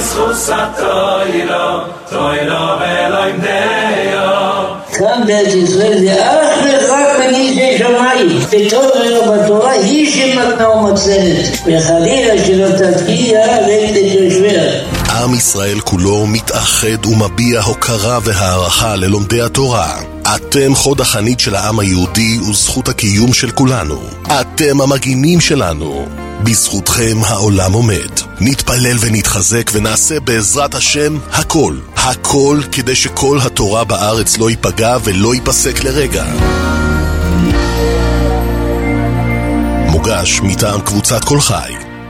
בזכות התוירה, תוירה ולמדיה. כאן בארץ ישראל זה אך ורק מגידי שמיים, ותורה בתורה היא שמתנה ומצלת, וחלילה שלא תפקיע נגד יושביה. עם ישראל כולו מתאחד ומביע הוקרה והערכה ללומדי התורה. אתם חוד החנית של העם היהודי וזכות הקיום של כולנו. אתם המגינים שלנו. בזכותכם העולם עומד. נתפלל ונתחזק ונעשה בעזרת השם הכל. הכל כדי שכל התורה בארץ לא ייפגע ולא ייפסק לרגע. מוגש מטעם קבוצת כל חי.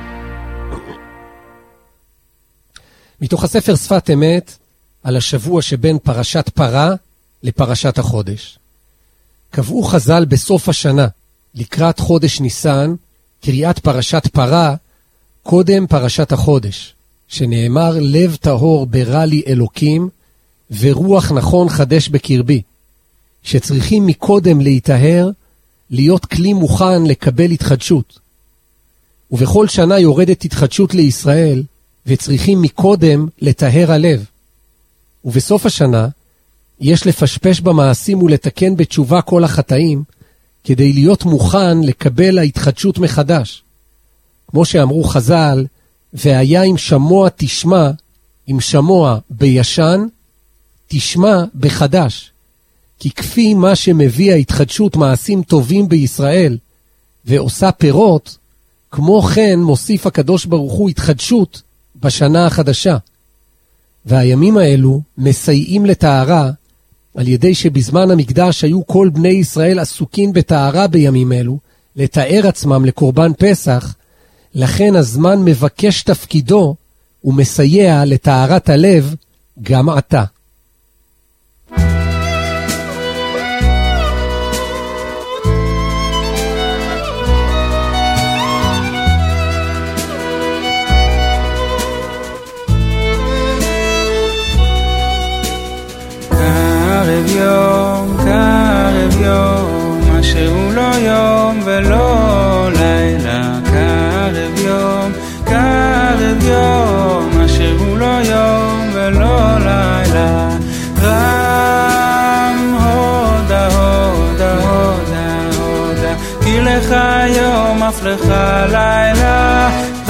מתוך הספר שפת אמת על השבוע שבין פרשת פרה לפרשת החודש. קבעו חז"ל בסוף השנה, לקראת חודש ניסן, קריאת פרשת פרה, קודם פרשת החודש, שנאמר לב טהור ברא לי אלוקים, ורוח נכון חדש בקרבי, שצריכים מקודם להיטהר, להיות כלי מוכן לקבל התחדשות. ובכל שנה יורדת התחדשות לישראל, וצריכים מקודם לטהר הלב. ובסוף השנה, יש לפשפש במעשים ולתקן בתשובה כל החטאים, כדי להיות מוכן לקבל ההתחדשות מחדש. כמו שאמרו חז"ל, והיה אם שמוע תשמע, אם שמוע בישן, תשמע בחדש. כי כפי מה שמביא ההתחדשות מעשים טובים בישראל, ועושה פירות, כמו כן מוסיף הקדוש ברוך הוא התחדשות בשנה החדשה. והימים האלו מסייעים לטהרה, על ידי שבזמן המקדש היו כל בני ישראל עסוקים בטהרה בימים אלו, לתאר עצמם לקורבן פסח, לכן הזמן מבקש תפקידו ומסייע לטהרת הלב גם עתה. קרב יום, אשר הוא לא יום ולא לילה. קרב יום, אשר הוא לא יום ולא לילה. רם הודה, הודה, הודה, הודה, כי לך יום אף לך לילה.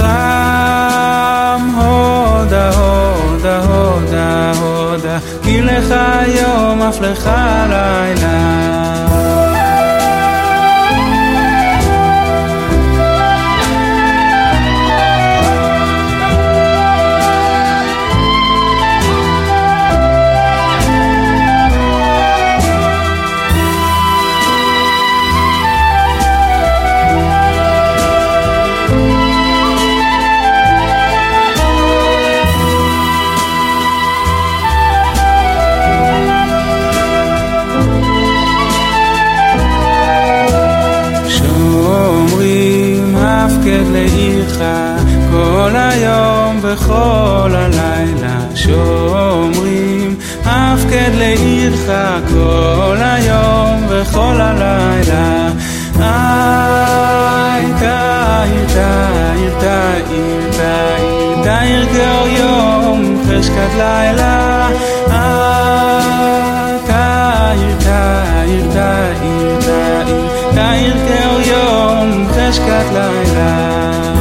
רם הודה, הודה, הודה, הודה, כי לך יום אף לך לילה. כל היום וכל הלילה שומרים הפקד לעירך כל היום וכל הלילה. תאיר, תאיר, תאיר, תאיר, תאיר כאור יום חשכת לילה. תאיר, תאיר, תאיר, תאיר, תאיר כאור יום חשכת לילה.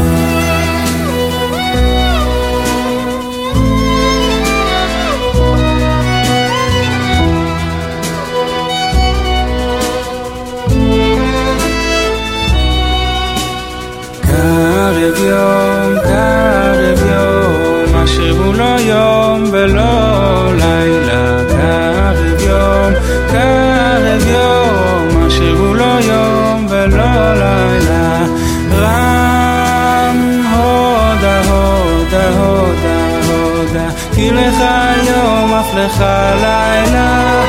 קרב יום, אשר הוא לא יום ולא לילה. קרב יום, אשר הוא לא יום ולא לילה. רם הודה, הודה, הודה, הודה, כי לך יום אף לך לילה.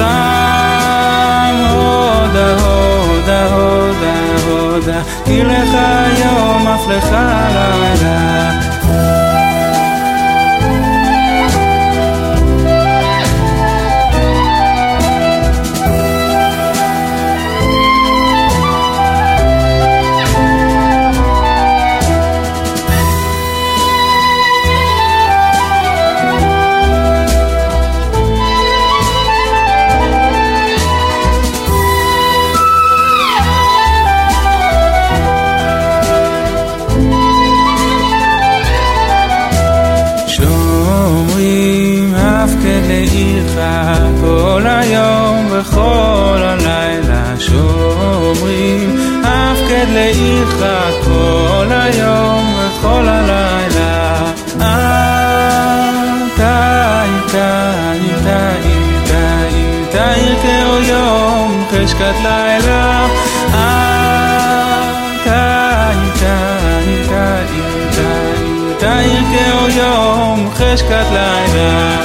רם הודה, הודה, הודה, הודה, כי לך יום אף לך לילה. לעירך כל היום וכל הלילה שומרים, הפקד לעירך כל היום וכל הלילה. תאיר כאור יום חשכת לילה, תאיר כאור יום חשכת לילה.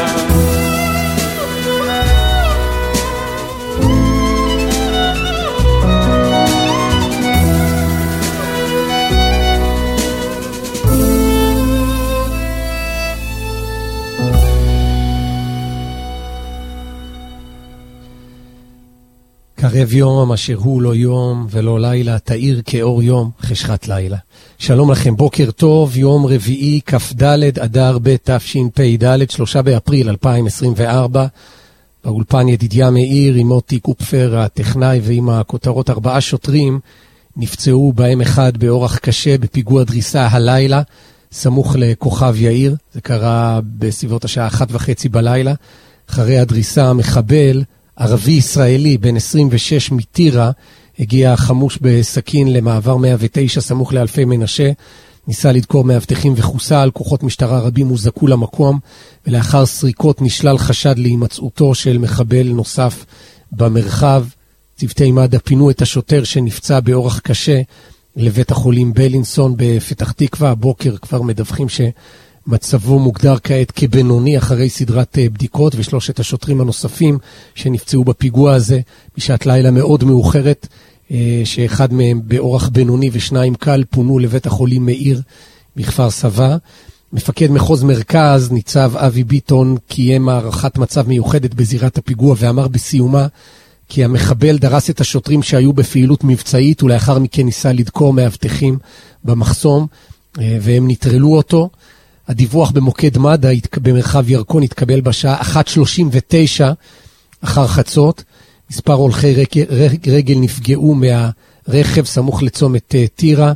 קרב יום אשר הוא לא יום ולא לילה, תאיר כאור יום חשכת לילה. שלום לכם, בוקר טוב, יום רביעי כ"ד אדר ב' תשפ"ד, 3 באפריל 2024. באולפן ידידיה מאיר עם מוטי קופפר הטכנאי, ועם הכותרות 4 שוטרים נפצעו, בהם אחד באורח קשה בפיגוע דריסה הלילה סמוך לכוכב יאיר. זה קרה בסביבות השעה 1:30 בלילה. אחרי הדריסה מחבל ערבי ישראלי בן 26 מטירה הגיע חמוש בסכין למעבר 109 סמוך לאלפי מנשה, ניסה לדקור מאבטחים וחוסל. כוחות משטרה רבים הוזעקו למקום, ולאחר סריקות נשלל חשד להימצאותו של מחבל נוסף במרחב. צוותי מד"א פינו את השוטר שנפצע באורח קשה לבית החולים בלינסון בפתח תקווה. הבוקר כבר מדווחים מצבו מוגדר כעת כבינוני אחרי סדרת בדיקות, ושלושת השוטרים הנוספים שנפצעו בפיגוע הזה בשעת לילה מאוד מאוחרת, שאחד מהם באורח בינוני ושניים קל, פונו לבית החולים מאיר בכפר סבא. מפקד מחוז מרכז ניצב אבי ביטון קיים הערכת מצב מיוחדת בזירת הפיגוע, ואמר בסיומה כי המחבל דרס את השוטרים שהיו בפעילות מבצעית, ולאחר מכן ניסה לדקור מאבטחים במחסום והם נטרלו אותו. הדיווח במוקד מד"א במרחב ירקון התקבל בשעה 1:39 אחר חצות. מספר הולכי רגל נפגעו מהרכב סמוך לצומת טירה,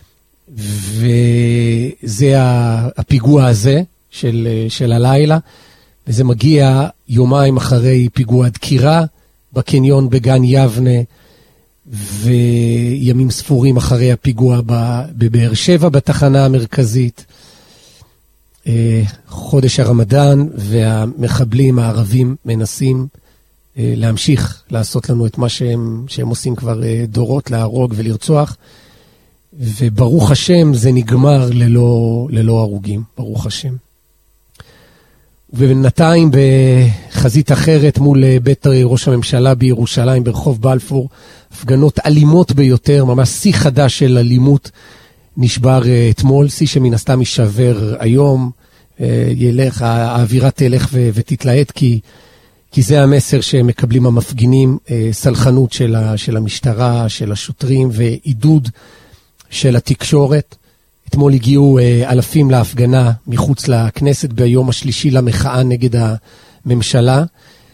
וזה הפיגוע הזה של הלילה, וזה מגיע יומיים אחרי פיגוע דקירה בקניון בגן יבנה, וימים ספורים אחרי הפיגוע בבאר שבע בתחנה המרכזית. חודש הרמדאן, והמחבלים הערבים מנסים להמשיך לעשות לנו את מה שהם עושים כבר דורות, להרוג ולרצוח, וברוך השם זה נגמר ללא הרוגים, ברוך השם. ובינתיים בחזית אחרת מול בית ראש הממשלה בירושלים ברחוב בלפור, הפגנות אלימות ביותר, ממש שיא חדש של אלימות נשבר אתמול, שיא שמן הסתם יישבר היום. האווירה תלך ותתלהט, כי זה המסר שמקבלים המפגינים, סלחנות של המשטרה, של השוטרים, ועידוד של התקשורת. אתמול הגיעו אלפים להפגנה מחוץ לכנסת ביום השלישי למחאה נגד הממשלה,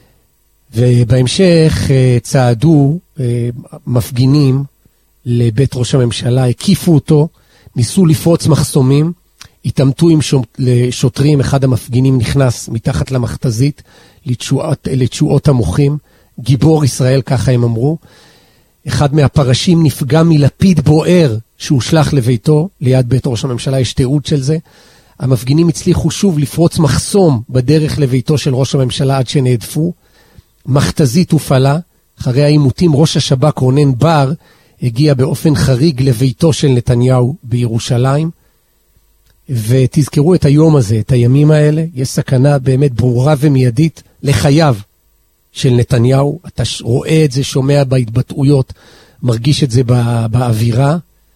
ובהמשך צעדו מפגינים לבית ראש הממשלה, הקיפו אותו, ניסו לפרוץ מחסומים, התעמתו עם שוטרים. אחד המפגינים נכנס מתחת למכתזית לתשועות המוחים, גיבור ישראל ככה הם אמרו. אחד מהפרשים נפגע מלפיד בוער שהושלח לביתו ליד בית ראש הממשלה, יש תיעוד של זה. המפגינים הצליחו שוב לפרוץ מחסום בדרך לביתו של ראש הממשלה עד שנעדפו. מכתזית הופעלה. אחרי העימותים ראש השב"כ רונן בר הגיע באופן חריג לביתו של נתניהו בירושלים. ותזכרו את היום הזה, את הימים האלה, יש סכנה באמת ברורה ומיידית לחייו של נתניהו. אתה רואה את זה, שומע בהתבטאויות, מרגיש את זה באווירה,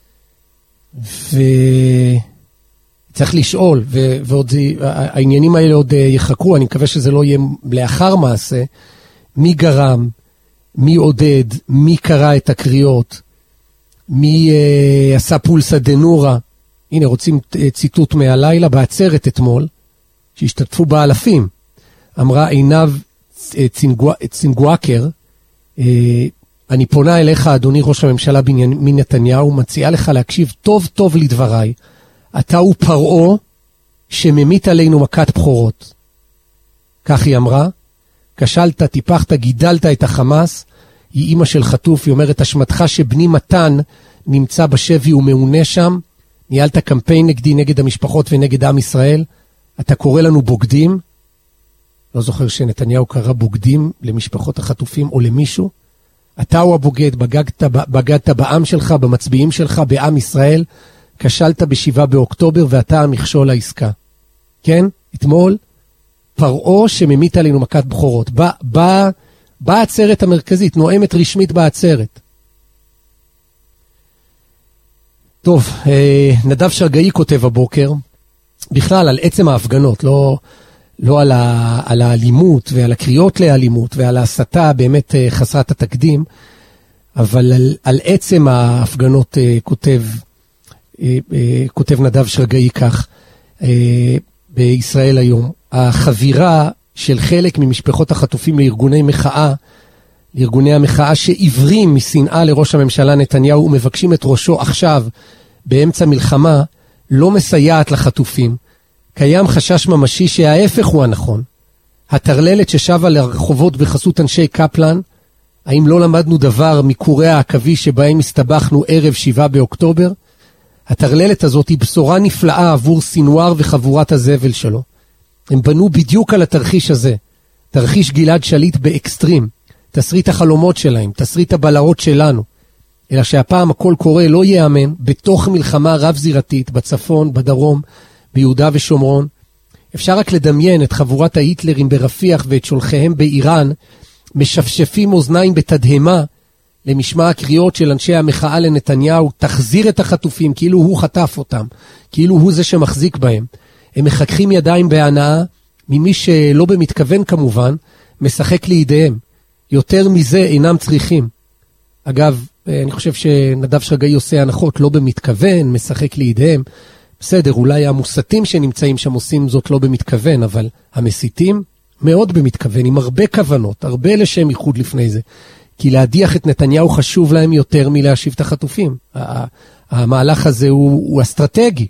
וצריך לשאול, ועוד העניינים האלה עוד יחכו, אני מקווה שזה לא יהיה לאחר מעשה, מי גרם, מי עודד, מי קרא את הקריאות, מי עשה פולסא דנורא. הנה, רוצים ציטוט מהלילה בעצרת אתמול, שהשתתפו בה אלפים. אמרה עינב צינגואקר, אני פונה אליך, אדוני ראש הממשלה בנימין נתניהו, מציעה לך להקשיב טוב טוב לדבריי. אתה הוא פרעה שממית עלינו מכת בכורות. כך היא אמרה, כשלת, טיפחת, גידלת את החמאס, היא אימא של חטוף, היא אומרת, אשמתך שבני מתן נמצא בשבי ומעונה שם, ניהלת קמפיין נגדי, נגד המשפחות ונגד עם ישראל, אתה קורא לנו בוגדים, לא זוכר שנתניהו קרא בוגדים למשפחות החטופים או למישהו, אתה הוא הבוגד, בגדת בעם שלך, במצביעים שלך, בעם ישראל, כשלת ב7 באוקטובר ואתה המכשול העסקה. כן? אתמול, פרעה שממית עלינו מכת בחורות. בעצרת המרכזית, נואמת רשמית בעצרת. טוב, נדב שרגאי כותב הבוקר, בכלל על עצם ההפגנות, לא על האלימות ועל הקריאות לאלימות ועל ההסתה באמת חסרת התקדים, אבל על עצם ההפגנות כותב נדב שרגאי כך בישראל היום. החבירה של חלק ממשפחות החטופים לארגוני המחאה שעיוורים משנאה לראש הממשלה נתניהו ומבקשים את ראשו עכשיו באמצע מלחמה, לא מסייעת לחטופים. קיים חשש ממשי שההפך הוא הנכון. הטרללת ששבה לרחובות בחסות אנשי קפלן, האם לא למדנו דבר מקורי העכבי שבהם הסתבכנו ערב 7 באוקטובר? הטרללת הזאת היא בשורה נפלאה עבור סינואר וחבורת הזבל שלו. הם בנו בדיוק על התרחיש הזה, תרחיש גלעד שליט באקסטרים, תסריט החלומות שלהם, תסריט הבלהות שלנו, אלא שהפעם הכל קורה לא יאמן, בתוך מלחמה רב זירתית, בצפון, בדרום, ביהודה ושומרון. אפשר רק לדמיין את חבורת ההיטלרים ברפיח ואת שולחיהם באיראן, משפשפים אוזניים בתדהמה, למשמע הקריאות של אנשי המחאה לנתניהו, תחזיר את החטופים, כאילו הוא חטף אותם, כאילו הוא זה שמחזיק בהם. הם מחככים ידיים בהנאה, ממי שלא במתכוון כמובן, משחק לידיהם. יותר מזה אינם צריכים. אגב, אני חושב שנדב שרגאי עושה הנחות, לא במתכוון, משחק לידיהם. בסדר, אולי המוסתים שנמצאים שם עושים זאת לא במתכוון, אבל המסיתים מאוד במתכוון, עם הרבה כוונות, הרבה לשם ייחוד לפני זה. כי להדיח את נתניהו חשוב להם יותר מלהשיב את החטופים. המהלך הזה הוא אסטרטגי.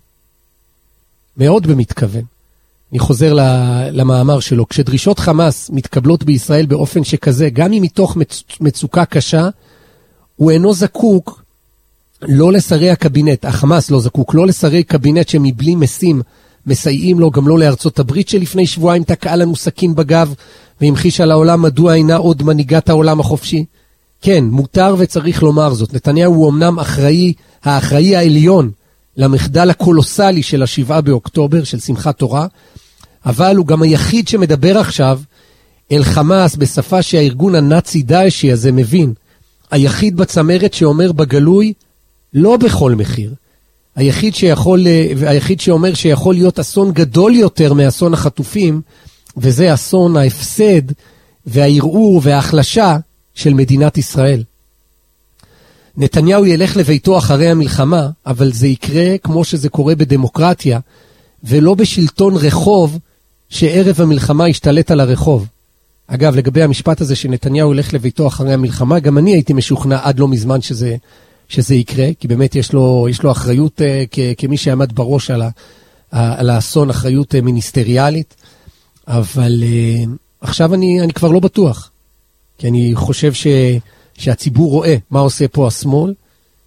מאוד במתכוון. אני חוזר למאמר שלו. כשדרישות חמאס מתקבלות בישראל באופן שכזה, גם אם מתוך מצוקה קשה, הוא אינו זקוק לא לשרי הקבינט, החמאס לא זקוק, לא לשרי קבינט שמבלי מסייעים לו, גם לא לארצות הברית שלפני שבועיים תקעה לנו סכין בגב, והמחישה לעולם מדוע אינה עוד מנהיגת העולם החופשי. כן, מותר וצריך לומר זאת. נתניהו הוא אמנם האחראי העליון למחדל הקולוסלי של 7 באוקטובר, של שמחת תורה, אבל הוא גם היחיד שמדבר עכשיו אל חמאס בשפה שהארגון הנאצי דאעשי הזה מבין. היחיד בצמרת שאומר בגלוי, לא בכל מחיר. היחיד שאומר שיכול להיות אסון גדול יותר מאסון החטופים, וזה אסון ההפסד והערעור וההחלשה של מדינת ישראל. נתניהו ילך לביתו אחרי המלחמה, אבל זה יקרה כמו שזה קורה בדמוקרטיה, ולא בשלטון רחוב שערב המלחמה ישתלט על הרחוב. אגב, לגבי המשפט הזה שנתניהו ילך לביתו אחרי המלחמה, גם אני הייתי משוכנע עד לא מזמן שזה יקרה, כי באמת יש לו אחריות כמי שעמד בראש על האסון, אחריות מיניסטריאלית, אבל עכשיו אני כבר לא בטוח, כי אני חושב שהציבור רואה מה עושה פה השמאל,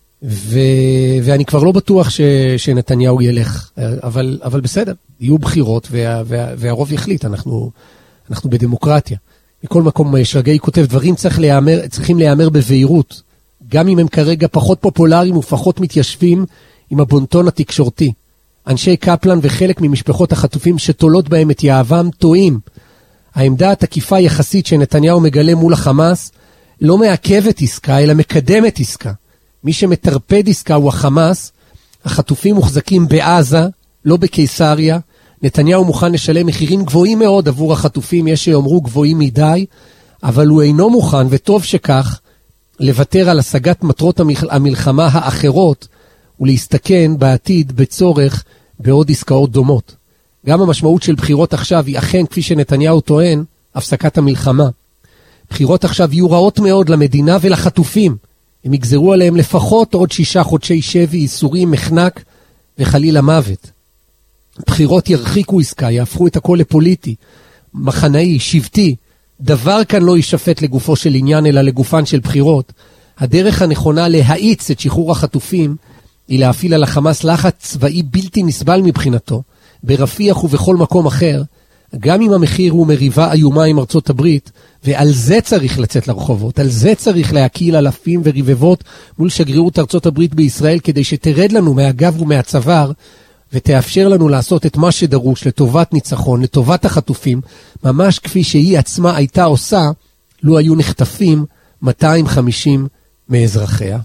ואני כבר לא בטוח שנתניהו ילך, אבל בסדר, יהיו בחירות והרוב יחליט, אנחנו בדמוקרטיה. מכל מקום שרגאי כותב, דברים צריכים להיאמר בבהירות, גם אם הם כרגע פחות פופולריים ופחות מתיישבים עם הבונטון התקשורתי. אנשי קפלן וחלק ממשפחות החטופים שתולות בהם את יהבם טועים. העמדה התקיפה יחסית שנתניהו מגלה מול החמאס לא מעכבת עסקה, אלא מקדמת עסקה. מי שמטרפד עסקה הוא החמאס, החטופים מוחזקים בעזה, לא בקיסריה, נתניהו מוכן לשלם מחירים גבוהים מאוד עבור החטופים, יש שיאמרו גבוהים מדי, אבל הוא אינו מוכן, וטוב שכך, לוותר על השגת מטרות המלחמה האחרות, ולהסתכן בעתיד בצורך בעוד עסקאות דומות. גם המשמעות של בחירות עכשיו היא אכן, כפי שנתניהו טוען, הפסקת המלחמה. בחירות עכשיו יהיו רעות מאוד למדינה ולחטופים. הם יגזרו עליהם לפחות עוד 6 חודשי שבי, איסורים, מחנק וחלילה מוות. בחירות ירחיקו עסקה, יהפכו את הכל לפוליטי. מחנאי, שבטי, דבר כאן לא יישפט לגופו של עניין, אלא לגופן של בחירות. הדרך הנכונה להאיץ את שחרור החטופים, היא להפעיל על החמאס לחץ צבאי בלתי נסבל מבחינתו, ברפיח ובכל מקום אחר, גם אם המחיר הוא מריבה איומה עם ארצות הברית, ועל זה צריך לצאת לרחובות, על זה צריך להקיל אלפים ורבבות מול שגרירות ארצות הברית בישראל, כדי שתרד לנו מהגב ומהצוואר, ותאפשר לנו לעשות את מה שדרוש לטובת ניצחון, לטובת החטופים, ממש כפי שהיא עצמה הייתה עושה, לו היו נחטפים 250 מאזרחיה.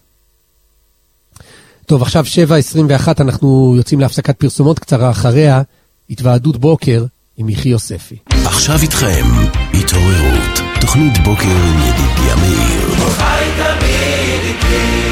טוב, עכשיו 7:21, אנחנו יוצאים להפסקת פרסומות קצרה, אחריה התוועדות בוקר עם מיכי יוספי. עכשיו איתכם, התעוררות, תוכנית בוקר עם ידידיה מאיר. חי תמיד איתי.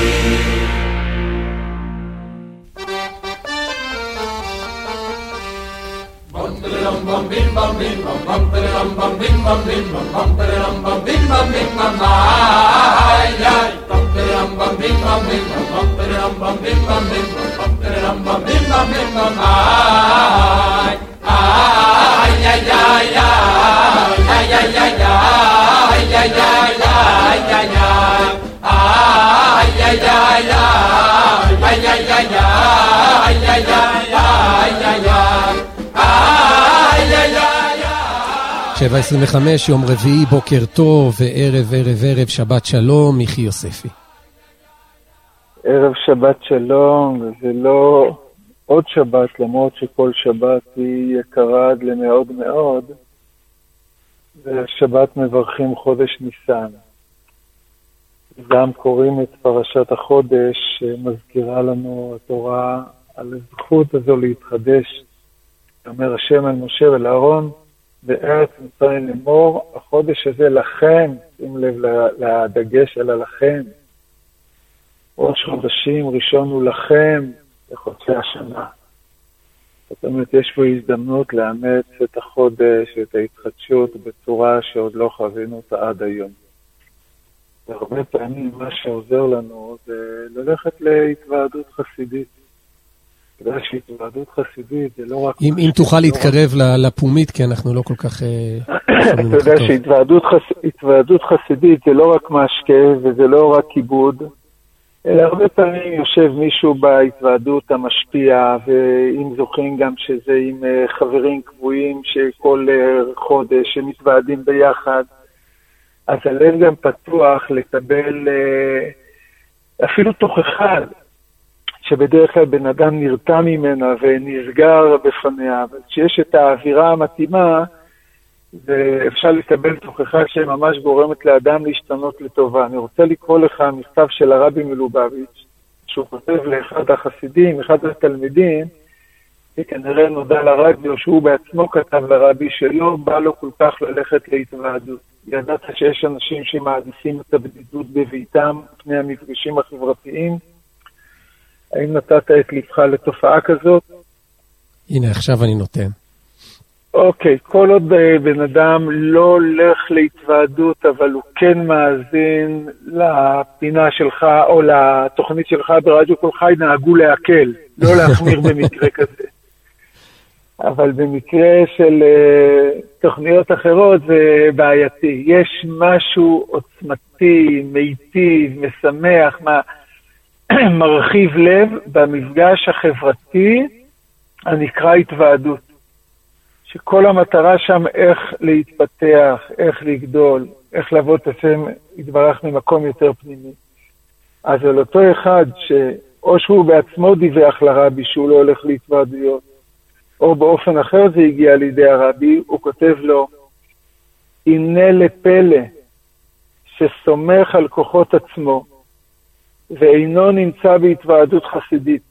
שבע 25, יום רביעי, בוקר טוב, וערב שבת שלום, מיכי יוספי. ערב שבת שלום, וזה לא עוד שבת, למרות שכל שבת היא יקרה עד למאוד מאוד, ושבת מברכים חודש ניסן. גם קוראים את פרשת החודש, שמזכירה לנו התורה על הזכות הזו להתחדש. אומר השם אל משה ולאהרון, בארץ מצרים לאמור, החודש הזה לכם, שים לב לדגש על הלכם. ראש חודשים ראשון הוא לכם לחודשי השנה. זאת אומרת, יש פה הזדמנות לאמץ את החודש, את ההתחדשות בצורה שעוד לא חווינו אותה עד היום. והרבה פעמים מה שעוזר לנו זה ללכת להתוועדות חסידית. אתה יודע שהתוועדות חסידית זה לא רק... אם תוכל להתקרב לפומית, כי אנחנו לא כל כך... אתה יודע שהתוועדות חסידית זה לא רק משקה וזה לא רק כיבוד, אלא הרבה פעמים יושב מישהו בהתוועדות המשפיע, ואם זוכרים גם שזה עם חברים קבועים שכל חודש שמתוועדים ביחד, אז הלב גם פתוח לקבל אפילו תוך אחד, שבדרך כלל בן אדם נרתע ממנה ונסגר בפניה, אבל כשיש את האווירה המתאימה, ואפשר לקבל תוכחה שממש גורמת לאדם להשתנות לטובה. אני רוצה לקרוא לך מכתב של הרבי מלובביץ', שהוא כותב לאחד החסידים, אחד התלמידים, שכנראה נודע לרדיו שהוא בעצמו כתב לרבי שלא בא לו כל כך ללכת להתוועדות. ידעת שיש אנשים שמעדיפים את הבדידות בביתם פני המפגשים החברתיים. האם נתת את לבך לתופעה כזאת? הנה, עכשיו אני נותן. אוקיי, כל עוד בן אדם לא הולך להתוועדות, אבל הוא כן מאזין לפינה שלך או לתוכנית שלך ברדיו כל חי, נהגו להקל, לא להחמיר במקרה כזה. אבל במקרה של תוכניות אחרות זה בעייתי. יש משהו עוצמתי, מיטיב, משמח, מרחיב לב במפגש החברתי הנקרא התוועדות. שכל המטרה שם איך להתפתח, איך לגדול, איך לבוא את השם יתברך ממקום יותר פנימי. אז על אותו אחד שאו שהוא בעצמו דיווח לרבי שהוא לא הולך להתוועדויות, או באופן אחר זה הגיע לידי הרבי, הוא כותב לו, הנה לפלא שסומך על כוחות עצמו, ואינו נמצא בהתוועדות חסידית.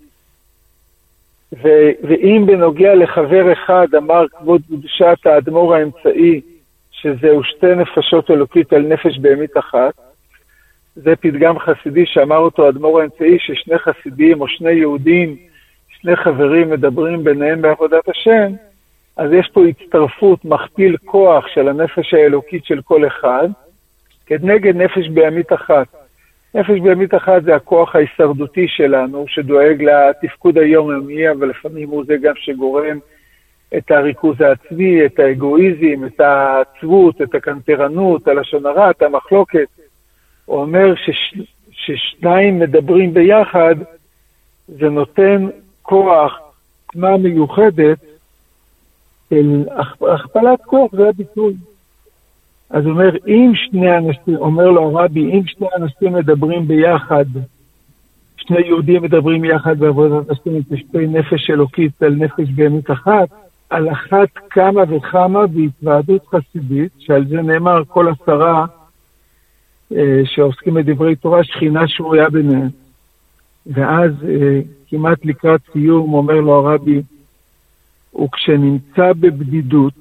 ואם בנוגע לחבר אחד אמר כבוד קדושת האדמו"ר האמצעי, שזהו שתי נפשות אלוקית על נפש בהמית אחת, זה פתגם חסידי שאמר אותו האדמו"ר האמצעי, ששני חסידים או שני יהודים, שני חברים מדברים ביניהם בעבודת השם, אז יש פה הצטרפות, מכפיל כוח של הנפש האלוקית של כל אחד, כנגד נפש בהמית אחת. נפש בהמית אחת זה הכוח ההישרדותי שלנו, שדואג לתפקוד היומיומי, אבל לפעמים הוא זה גם שגורם את הריכוז העצמי, את האגואיזם, את העצבות, את הקנטרנות, הלשון הרע, את המחלוקת. הוא אומר ששניים מדברים ביחד, זה נותן כוח, תמה מיוחדת, של הכפלת כוח, זה הביטוי. אז הוא אומר, אם שני אנשים, אומר לו הרבי, אם שני אנשים מדברים ביחד, שני יהודים מדברים יחד בעבודת השם, כשתי נפש אלוקית על נפש בהמית אחת, על אחת כמה וכמה בהתוועדות חסידית, שעל זה נאמר כל 10 שעוסקים בדברי תורה, שכינה שרויה ביניהם. ואז כמעט לקראת סיום אומר לו הרבי, וכשנמצא בבדידות,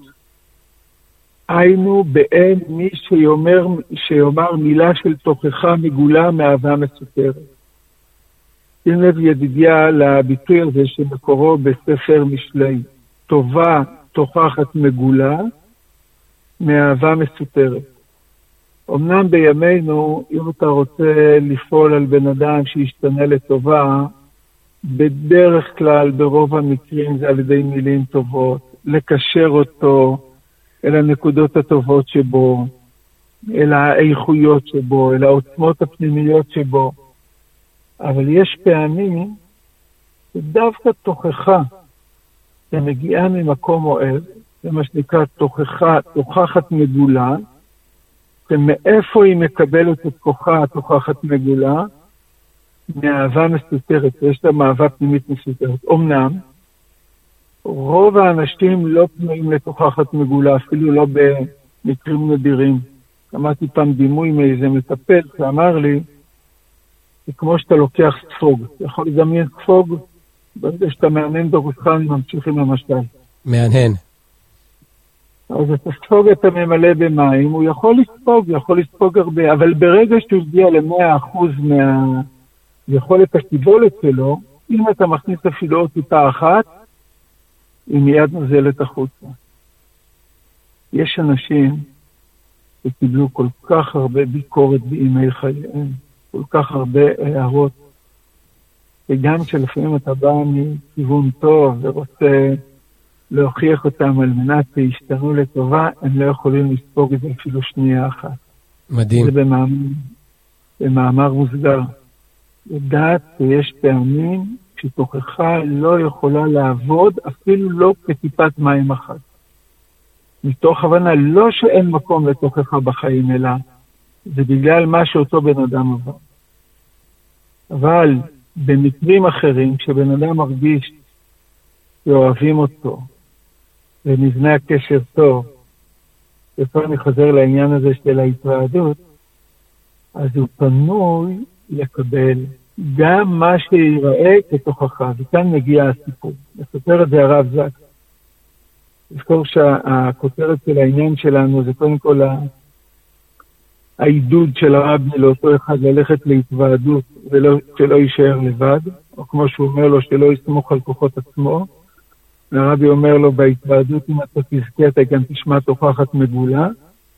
היינו באין מי שיאמר מילה של תוכחה מגולה מאהבה מסותרת. שים לב ידידיה לביטוי הזה שמקורו בספר משלי, טובה תוכחת מגולה מאהבה מסותרת. אמנם בימינו, אם אתה רוצה לפעול על בן אדם שישתנה לטובה, בדרך כלל ברוב המקרים זה על ידי מילים טובות, לקשר אותו אל הנקודות הטובות שבו, אל האיכויות שבו, אל העוצמות הפנימיות שבו. אבל יש פעמים שדווקא תוכחה שמגיעה ממקום אוהב, זה מה שנקרא תוכחת מגולה, שמאיפה היא מקבלת את כוחה התוכחת מגולה? מאהבה מסותרת, יש לה מאהבה פנימית מסותרת. אמנם, רוב האנשים לא פנויים לתוכחת מגולה, אפילו לא במקרים נדירים. שמעתי פעם דימוי מאיזה מטפל שאמר לי, כמו שאתה לוקח ספוג, אתה יכול לדמיין ספוג, ברגע שאתה מעניין בראשך, אני ממשיך עם המשל. מעניין. אז את הספוג אתה ממלא במים, הוא יכול לספוג הרבה, אבל ברגע שהוא הגיע ל100% מהיכולת הקיבולת שלו, אם אתה מכניס אפילו עוד טיפה אחת, היא מיד נוזלת החוצה. יש אנשים שקיבלו כל כך הרבה ביקורת בימי חייהם, כל כך הרבה הערות, וגם שלפעמים אתה בא מכיוון טוב ורוצה להוכיח אותם על מנת שישתנו לטובה, הם לא יכולים לספוג את זה אפילו שנייה אחת. מדהים. זה במאמר מוסגר. לדעת שיש פעמים שתוכחה לא יכולה לעבוד אפילו לא כטיפת מים אחת. מתוך הבנה לא שאין מקום לתוכחה בחיים, אלא זה בגלל מה שאותו בן אדם עבר. אבל במקרים אחרים, כשבן אדם מרגיש שאוהבים אותו, ונבנה הקשר טוב, ופה אני חוזר לעניין הזה של ההתוועדות, אז הוא פנוי לקבל גם מה שיראה כתוכחה, וכאן מגיע הסיפור. מספר את זה הרב זק. לזכור שהכותרת של העניין שלנו זה קודם כל העידוד של הרבי לאותו אחד ללכת להתוועדות שלא יישאר לבד, או כמו שהוא אומר לו שלא יסמוך על כוחות עצמו, והרבי אומר לו בהתוועדות אם אתה תזכה אתה גם תשמע תוכחת מגולה,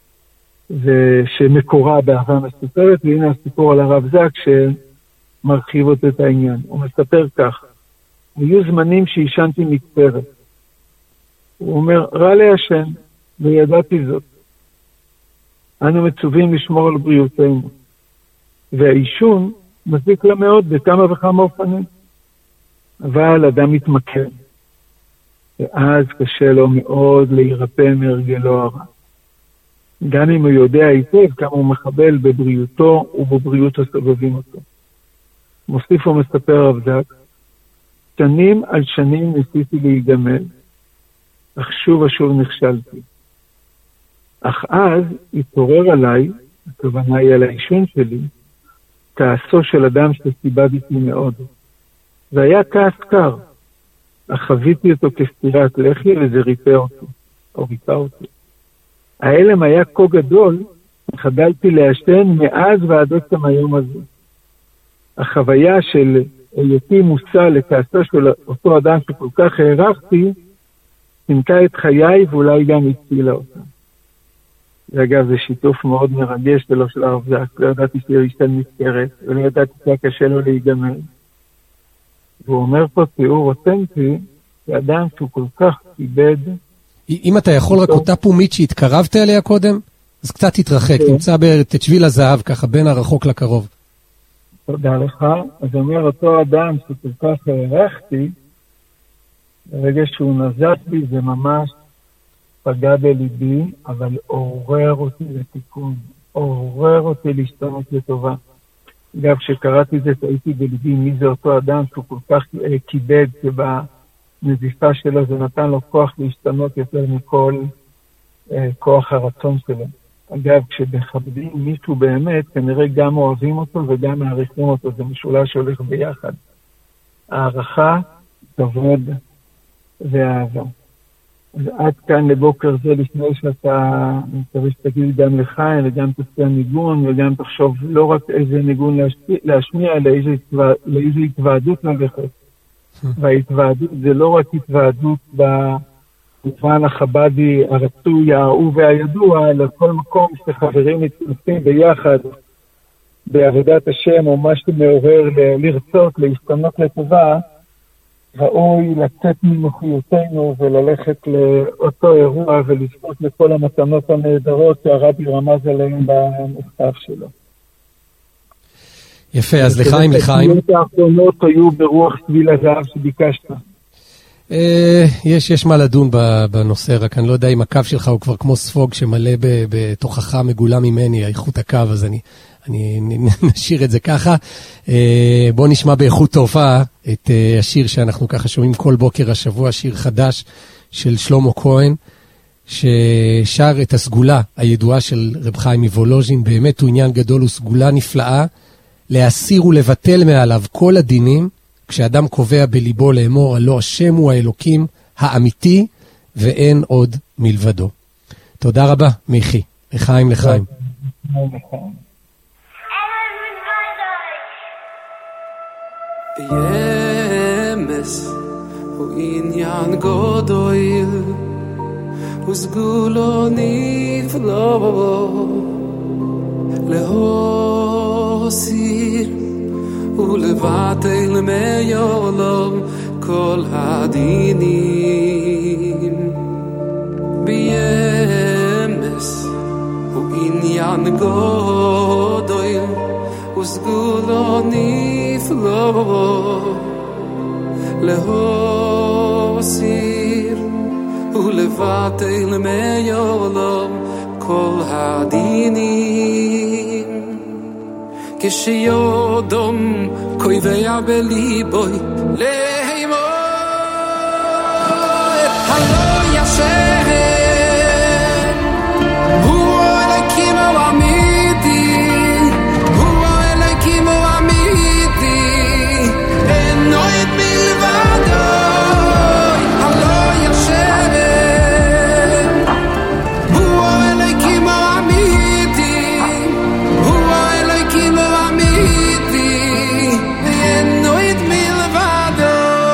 ושמקורה באהבה מסופרת, והנה הסיפור על הרב זק שמרחיב אותו את העניין. הוא מספר כך, היו זמנים שישנתי מקפרת. הוא אומר, רע לי השם, וידעתי זאת. אנו מצווים לשמור על בריאותנו. והעישון מזיק לה מאוד בכמה וכמה אופנים. אבל אדם מתמכר. ואז קשה לו מאוד להירפא מהרגלו הרע. גם אם הוא יודע היטב כמה הוא מחבל בבריאותו ובבריאות הסובבים אותו. מוסיף ומספר הרב זק, שנים על שנים ניסיתי להיגמל, אך שוב ושוב נכשלתי. אך אז התעורר עליי, הכוונה היא על העישון שלי, כעסו של אדם שסיבדתי מאוד. זה היה כעס קר, אך חוויתי אותו כסטירת לחי וזה ריפא אותי. ההלם היה כה גדול, חדלתי לעשן מאז ועד עצם היום הזה. החוויה של היותי מושא לכעסו של אותו אדם שכל כך הערכתי, נמתה את חיי ואולי גם הצילה אותם. ואגב, זה שיתוף מאוד מרגש ולא של הרב זק, לא ידעתי שהוא ישתן מסקרת, ולא ידעתי שהיה קשה לו להיגמל. והוא אומר פה תיאור אותנטי, שאדם שהוא כל כך כיבד... אם אתה יכול רק אותה פומית שהתקרבת אליה קודם, אז קצת תתרחק, תמצא את שביל הזהב ככה בין הרחוק לקרוב. תודה לך. אז אומר אותו אדם שכל כך הערכתי, ברגע שהוא נזף בי זה ממש פגע בליבי, אבל עורר אותי לתיקון, עורר אותי להשתנות לטובה. אגב, כשקראתי את זה, הייתי בליבי מי זה אותו אדם שהוא כל כך כיבד, שבנזיפה שלו זה נתן לו כוח להשתנות יותר מכל כוח הרצון שלו. אגב, כשבכבדים מישהו באמת, כנראה גם אוהבים אותו וגם מעריכים אותו, זה משולש שהולך ביחד. הערכה, כבוד ואהבה. אז עד כאן לבוקר זה, לפני שאתה מקווה שתגיד גם לחיים וגם תעשה ניגון וגם תחשוב לא רק איזה ניגון להשמיע, אלא לאיזה התוועדות ללכת. וההתוועדות זה לא רק התוועדות במובן החבדי הרצוי, האהוב והידוע, אלא כל מקום שחברים מתכנסים ביחד בעבודת השם או מה שמעורר לרצות, להשתנות לטובה, ראוי לצאת ממחיותנו וללכת לאותו אירוע ולזכות לכל המתנות הנהדרות שהרבי רמז עליהם במכתב שלו. יפה, אז לחיים. התפילות האחרונות היו ברוח שביל הזהב שביקשת. יש מה לדון בנושא, רק אני לא יודע אם הקו שלך הוא כבר כמו ספוג שמלא בתוכך מגולה ממני, האיכות הקו, אז אני נשאיר את זה ככה. בוא נשמע באיכות טובה את השיר שאנחנו ככה שומעים כל בוקר השבוע, שיר חדש של שלמה כהן, ששר את הסגולה הידועה של רב חיים מוולוז'ין. באמת הוא עניין גדול, הוא סגולה נפלאה, להסיר ולבטל מעליו כל הדינים, כשאדם קובע בליבו לאמור, הלא השם הוא האלוקים האמיתי, ואין עוד מלבדו. תודה רבה, מיכי. לחיים. בימס הוא עניין גדול וסגולו נפלא להוסיר ולבטל מעולם כל הדינים. בימס הוא עניין גדול וסגולו נפלא להוסיר ולבטל מעולם כל הדינים. כשיודום קובע בליבוי לאמור הלא ישם הוא האלוקים האמיתי, הוא האלוקים האמיתי, אין עוד מלבדו. הלא ישם הוא האלוקים האמיתי, הוא האלוקים האמיתי, אין עוד מלבדו.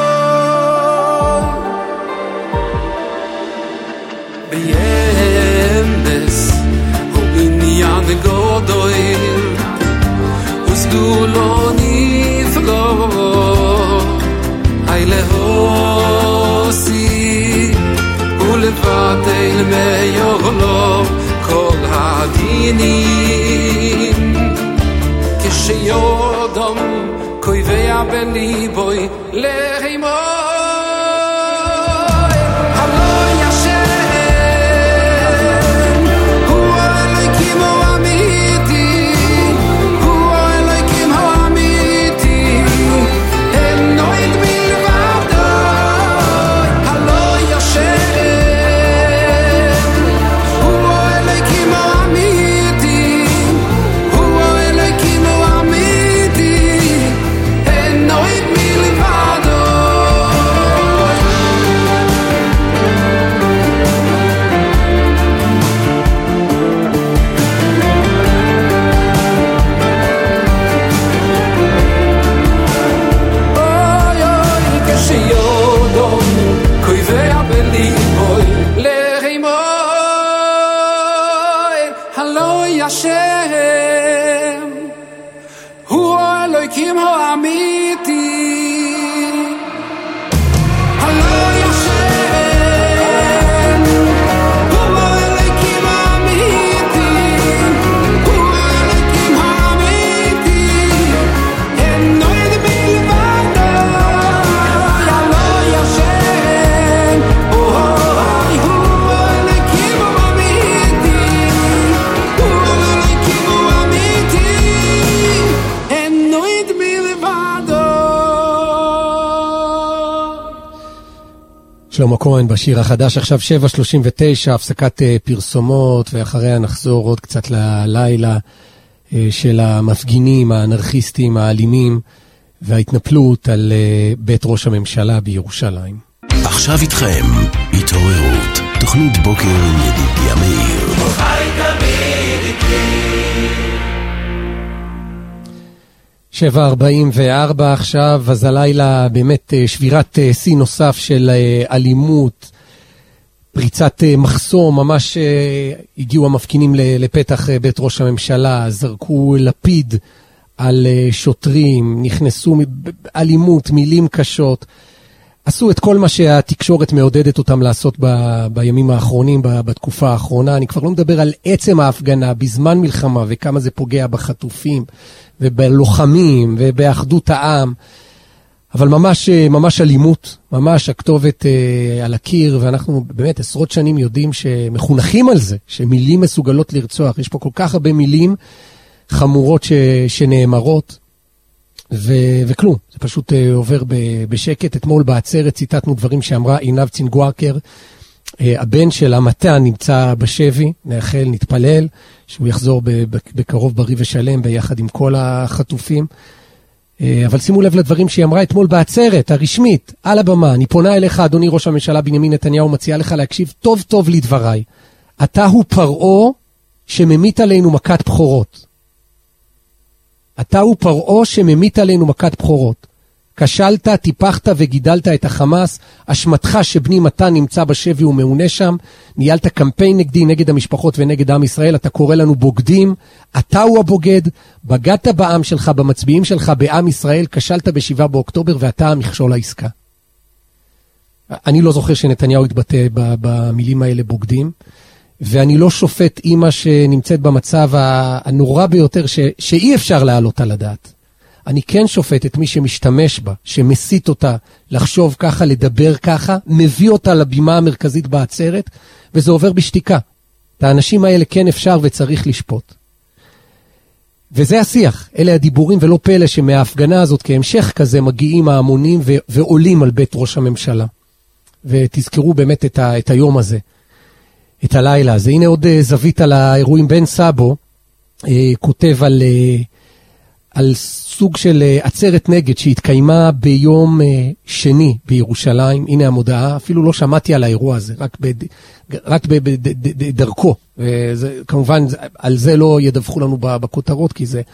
בימס הוא עניין גדול וסגולו נפלא להוסי ולבטל מעולם כל הדינים. כשיודום קובע בליבוי לאמור הלא ישם הוא האלוקים האמיתי, הוא האלוקים האמיתי, אין עוד מלבדו. הלא ישם הוא האלוקים האמיתי, הוא האלוקים האמיתי, אין עוד מלבדו. שלמה כהן בשיר החדש, עכשיו 7:39, הפסקת פרסומות, ואחריה נחזור עוד קצת ללילה של המפגינים, האנרכיסטים, האלימים, וההתנפלות על בית ראש הממשלה בירושלים. עכשיו איתכם, התעוררות, תוכנית בוקר עם ידידיה מאיר. חי תמיד איתי. 7:44 עכשיו, אז הלילה באמת שבירת שיא נוסף של אלימות, פריצת מחסום, ממש הגיעו המפגינים לפתח בית ראש הממשלה, זרקו לפיד על שוטרים, נכנסו אלימות, מילים קשות, עשו את כל מה שהתקשורת מעודדת אותם לעשות בימים האחרונים, בתקופה האחרונה. אני כבר לא מדבר על עצם ההפגנה בזמן מלחמה וכמה זה פוגע בחטופים ובלוחמים ובאחדות העם, אבל ממש אלימות, ממש הכתובת על הקיר, ואנחנו באמת עשרות שנים יודעים שמחונכים על זה, שמילים מסוגלות לרצוח. יש פה כל כך הרבה מילים חמורות שנאמרות, וכלום, זה פשוט עובר בשקט. אתמול בעצרת ציטטנו דברים שאמרה עינב צינגוארקר, הבן של המתן נמצא בשבי, נאחל, נתפלל, שהוא יחזור בקרוב בריא ושלם ביחד עם כל החטופים. אבל שימו לב לדברים שהיא אמרה אתמול בעצרת הרשמית, על הבמה. אני פונה אליך, אדוני ראש הממשלה בנימין נתניהו, מציע לך להקשיב טוב טוב לדבריי. אתה הוא פרעה שממית עלינו מכת בכורות. אתה הוא פרעה שממית עלינו מכת בכורות. כשלת, טיפחת וגידלת את החמאס, אשמתך שבני מתן נמצא בשבי ומעונה שם, ניהלת קמפיין נגדי, נגד המשפחות ונגד עם ישראל, אתה קורא לנו בוגדים, אתה הוא הבוגד, בגדת בעם שלך, במצביעים שלך, בעם ישראל, כשלת ב7 באוקטובר ואתה המכשול העסקה. אני לא זוכר שנתניהו התבטא במילים האלה בוגדים, ואני לא שופט אמא שנמצאת במצב הנורא ביותר שאי אפשר להעלות על הדעת. אני כן שופט את מי שמשתמש בה, שמסית אותה לחשוב ככה, לדבר ככה, מביא אותה לבימה המרכזית בעצרת, וזה עובר בשתיקה. את האנשים האלה כן אפשר וצריך לשפוט. וזה השיח, אלה הדיבורים, ולא פלא שמההפגנה הזאת כהמשך כזה מגיעים ההמונים ועולים על בית ראש הממשלה. ותזכרו באמת את היום הזה, את הלילה הזה. הנה עוד זווית על האירועים. בן סבו כותב על סוג של עצרת נגד שהתקיימה ביום שני בירושלים. הנה המודעה, אפילו לא שמעתי על האירוע הזה, רק בדרכו. כמובן על זה לא ידווחו לנו בכותרות, כי זה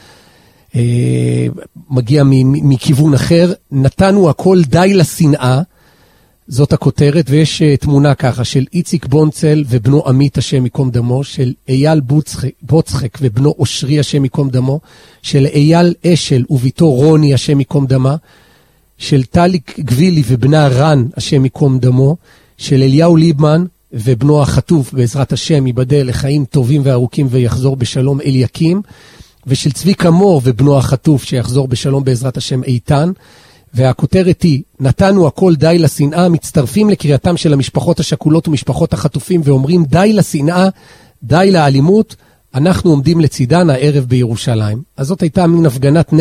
מגיע מכיוון אחר. נתנו הכל די לשנאה, זאת הכותרת, ויש תמונה ככה של איציק בונצל ובנו עמית השם מקום דמו, של אייל בוצחק ובנו אושרי השם מקום דמו, של אייל אשל וביתו רוני השם מקום דמה, של טליק גבילי ובנה רן השם מקום דמו, של אליהו ליבמן ובנו החטוף בעזרת השם ייבדל לחיים טובים וארוכים ויחזור בשלום אליקים, ושל צביקה מור ובנו החטוף שיחזור בשלום בעזרת השם איתן. והכותרת היא, נתנו הכל די לשנאה, מצטרפים לקריאתם של המשפחות השכולות ומשפחות החטופים ואומרים די לשנאה, די לאלימות, אנחנו עומדים לצידן הערב בירושלים. אז זאת הייתה מין הפגנת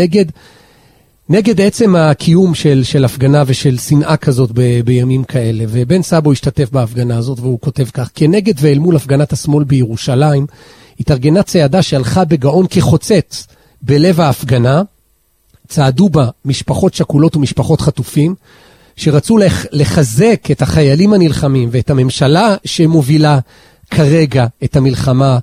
נגד עצם הקיום של הפגנה ושל שנאה כזאת בימים כאלה. ובן סבו השתתף בהפגנה הזאת והוא כותב כך, כנגד ואל מול הפגנת השמאל בירושלים, התארגנה צעדה שהלכה בגאון כחוצץ בלב ההפגנה, צעדו בה משפחות שכולות ומשפחות חטופים, שרצו לחזק את החיילים הנלחמים ואת הממשלה שמובילה כרגע את המלחמה,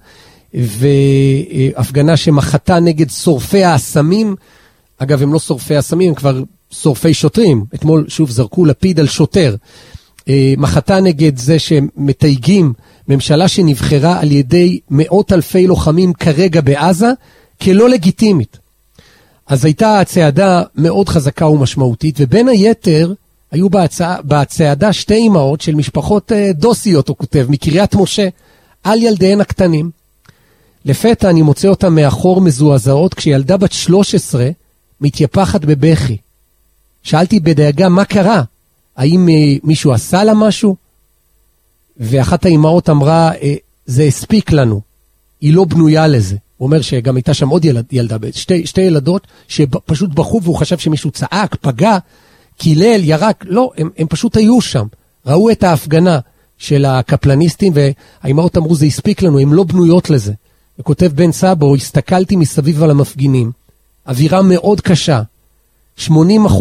והפגנה שמחתה נגד שורפי האסמים. אגב, הם לא שורפי האסמים, הם כבר שורפי שוטרים. אתמול שוב זרקו לפיד על שוטר. מחתה נגד זה שמתייגים ממשלה שנבחרה על ידי מאות אלפי לוחמים כרגע בעזה כלא לגיטימית. אז הייתה הצעדה מאוד חזקה ומשמעותית, ובין היתר היו בהצעדה שתי אמהות של משפחות דוסיות, הוא כותב, מקריית משה, על ילדיהן הקטנים. לפתע אני מוצא אותם מאחור מזועזעות, כשילדה בת 13 מתייפחת בבכי. שאלתי בדאגה מה קרה, האם מישהו עשה לה משהו? ואחת האמהות אמרה, זה הספיק לנו, היא לא בנויה לזה. הוא אומר שגם הייתה שם עוד ילדה, שתי ילדות שפשוט בחו והוא חשב שמישהו צעק, פגע, קילל, ירק, לא, הם פשוט היו שם. ראו את ההפגנה של הקפלניסטים, והאימהות אמרו, זה הספיק לנו, הם לא בנויות לזה. וכותב בן סבו, הסתכלתי מסביב על המפגינים, אווירה מאוד קשה, 80%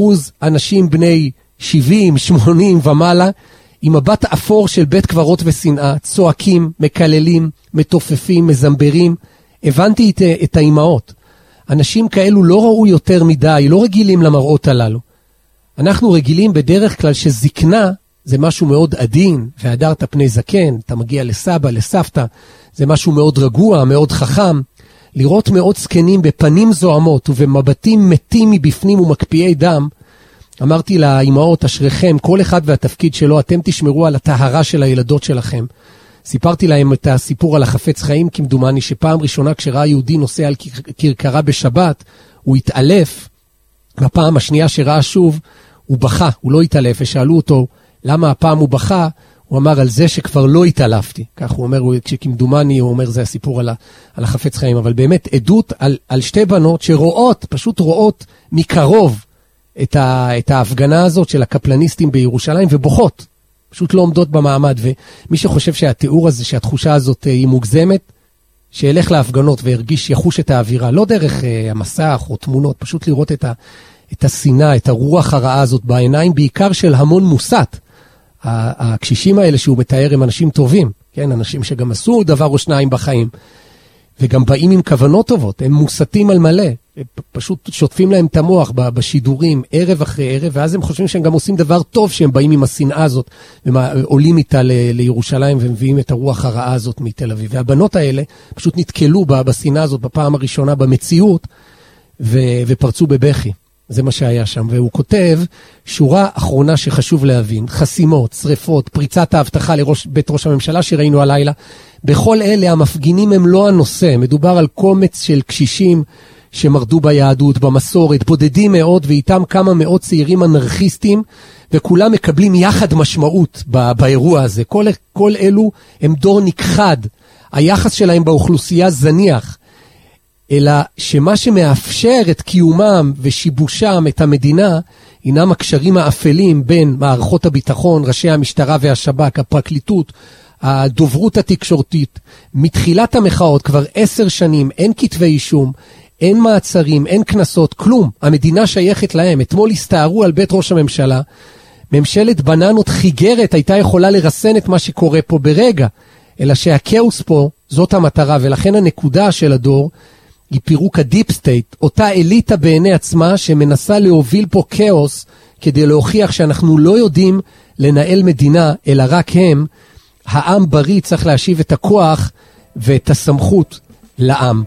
אנשים בני 70, 80 ומעלה, עם מבט אפור של בית קברות ושנאה, צועקים, מקללים, מתופפים, מזמברים. הבנתי את האימהות. אנשים כאלו לא ראו יותר מדי, לא רגילים למראות הללו. אנחנו רגילים בדרך כלל שזקנה זה משהו מאוד עדין, והדרת פני זקן, אתה מגיע לסבא, לסבתא, זה משהו מאוד רגוע, מאוד חכם. לראות מאוד זקנים בפנים זוהמות ובמבטים מתים מבפנים ומקפיאי דם, אמרתי לאימהות, אשריכם, כל אחד והתפקיד שלו, אתם תשמרו על הטהרה של הילדות שלכם. סיפרתי להם את הסיפור על החפץ חיים, כמדומני שפעם ראשונה כשראה יהודי נוסע על כרכרה בשבת, הוא התעלף, בפעם השנייה שראה שוב, הוא בכה, הוא לא התעלף, ושאלו אותו, למה הפעם הוא בכה? הוא אמר, על זה שכבר לא התעלפתי. כך הוא אומר, כשכמדומני, הוא אומר, זה הסיפור על החפץ חיים, אבל באמת עדות על שתי בנות שרואות, פשוט רואות מקרוב, את ההפגנה הזאת של הקפלניסטים בירושלים, ובוכות, פשוט לא עומדות במעמד, ומי שחושב שהתיאור הזה, שהתחושה הזאת היא מוגזמת, שילך להפגנות וירגיש, יחוש את האווירה, לא דרך המסך או תמונות, פשוט לראות את השנאה, את הרוח הרעה הזאת בעיניים, בעיקר של המון מוסת. הקשישים האלה שהוא מתאר הם אנשים טובים, כן? אנשים שגם עשו דבר או שניים בחיים, וגם באים עם כוונות טובות, הם מוסתים על מלא, פשוט שוטפים להם את המוח בשידורים, ערב אחרי ערב, ואז הם חושבים שהם גם עושים דבר טוב, שהם באים עם השנאה הזאת, ועולים איתה לירושלים, ומביאים את הרוח הרעה הזאת מתל אביב. והבנות האלה פשוט נתקלו בשנאה הזאת בפעם הראשונה במציאות, ופרצו בבכי. זה מה שהיה שם. והוא כותב, שורה אחרונה שחשוב להבין, חסימות, שריפות, פריצת ההבטחה לבית ראש הממשלה שראינו הלילה, בכל אלה המפגינים הם לא הנושא, מדובר על קומץ של קשישים שמרדו ביהדות, במסורת, בודדים מאוד, ואיתם כמה מאות צעירים אנרכיסטים, וכולם מקבלים יחד משמעות באירוע הזה. כל אלו הם דור נכחד, היחס שלהם באוכלוסייה זניח, אלא שמה שמאפשר את קיומם ושיבושם את המדינה, הינם הקשרים האפלים בין מערכות הביטחון, ראשי המשטרה והשב"כ, הפרקליטות, הדוברות התקשורתית. מתחילת המחאות כבר 10 שנים, אין כתבי אישום, אין מעצרים, אין כנסות, כלום. המדינה שייכת להם. אתמול הסתערו על בית ראש הממשלה. ממשלת בננות חיגרת הייתה יכולה לרסן את מה שקורה פה ברגע, אלא שהכאוס פה זאת המטרה, ולכן הנקודה של הדור היא פירוק הדיפ סטייט, אותה אליטה בעיני עצמה שמנסה להוביל פה כאוס כדי להוכיח שאנחנו לא יודעים לנהל מדינה, אלא רק הם. העם בריא צריך להשיב את הכוח ואת הסמכות לעם.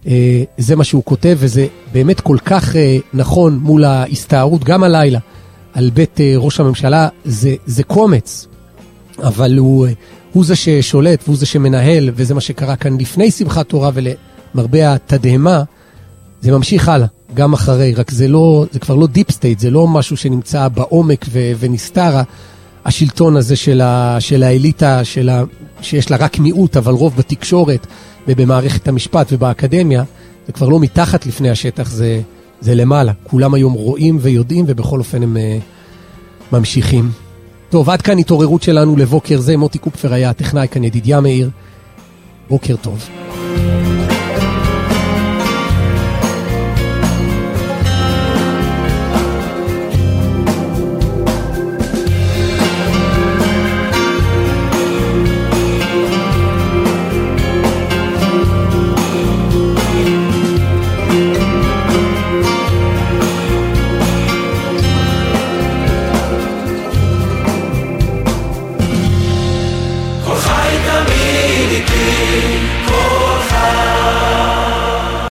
זה מה שהוא כותב, וזה באמת כל כך נכון מול ההסתערות, גם הלילה, על בית ראש הממשלה. זה קומץ, אבל הוא זה ששולט, והוא זה שמנהל, וזה מה שקרה כאן לפני שמחת תורה, ולמרבה התדהמה, זה ממשיך הלאה, גם אחרי, רק זה כבר לא דיפ סטייט, זה לא משהו שנמצא בעומק ונסתר, השלטון הזה של האליטה, שיש לה רק מיעוט, אבל רוב בתקשורת, ובמערכת המשפט ובאקדמיה, זה כבר לא מתחת לפני השטח, זה למעלה. כולם היום רואים ויודעים, ובכל אופן הם ממשיכים. טוב, עד כאן התעוררות שלנו לבוקר זה. מוטי קופפר היה הטכנאי, כאן ידידיה מאיר. בוקר טוב.